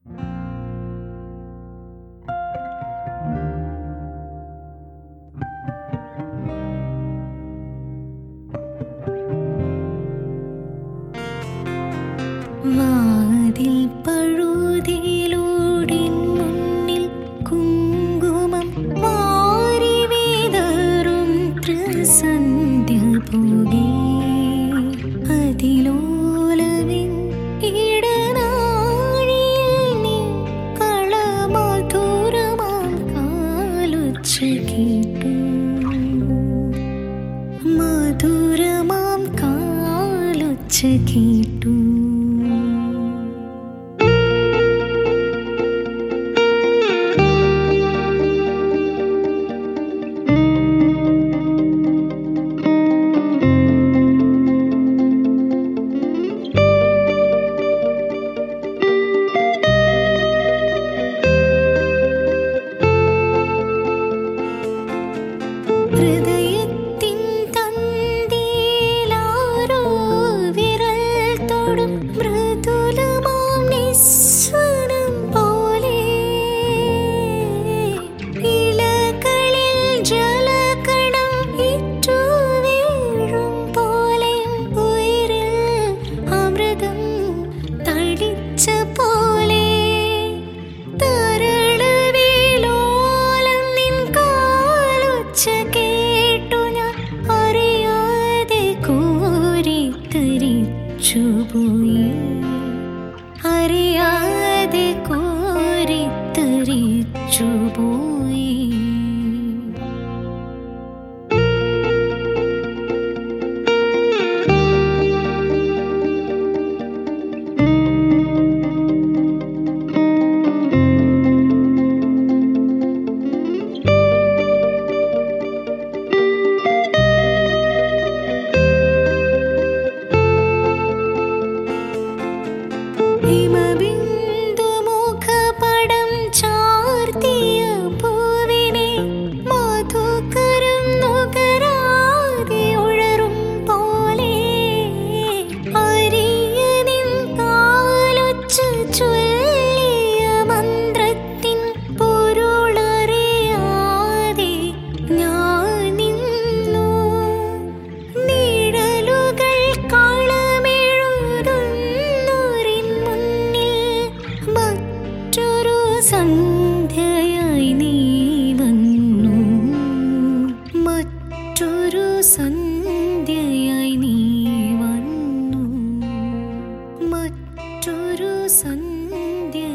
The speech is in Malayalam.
വാതിൽ പഴുതിയിലൂടിൻ മുന്നിൽ കുങ്കുമം വാരി വിതറും ത്രിസന്ധ്യ പോലെ അതിലോലവിൻ ഇടനാഴിയിൽ നീ കളമധുരമാം കാലൊച്ച കേട്ടു, മധുരമാം കാലൊച്ച കേട്ടു. ഹൃദയത്തിൻ തന്തിയിലാരോ വിരൽ തൊടും മൃദുലമാം നിസ്വനം പോലെ, ഇലകളിൽ ജലകണം ഇറ്റു വീഴും പോലെ, ഉയിരിൽ അമൃതം തളിച്ച പോലെ, തരളവിലോലം നിൻ കാലൊച്ച കേട്ടു ഞാൻ അറിയാതെ കോരിത്തരിച്ചുപോയി, അറിയാതെ കോരിത്തരിച്ചുപോയി. ഹിമബിന്ദുമുഖപടം ചാർത്തിയ പൂവിനെ മധുകരം നുകരാതെ ഉഴറും പോലെ, അരിയനിൻ കാലൊച്ച ചൊല്ലിയ മന്ത്രത്തിൻ പൊരുളറിയാതെ ഞാൻ നിന്നു. നിഴലുകൾ കളമെഴുതുന്നോരിൻ മുന്നിൽ മറ്റൊരു സന്ധ്യയായി നീ വന്നു, മറ്റൊരു സന്ധ്യയായി നീ വന്നു, മറ്റൊരു സന്ധ്യ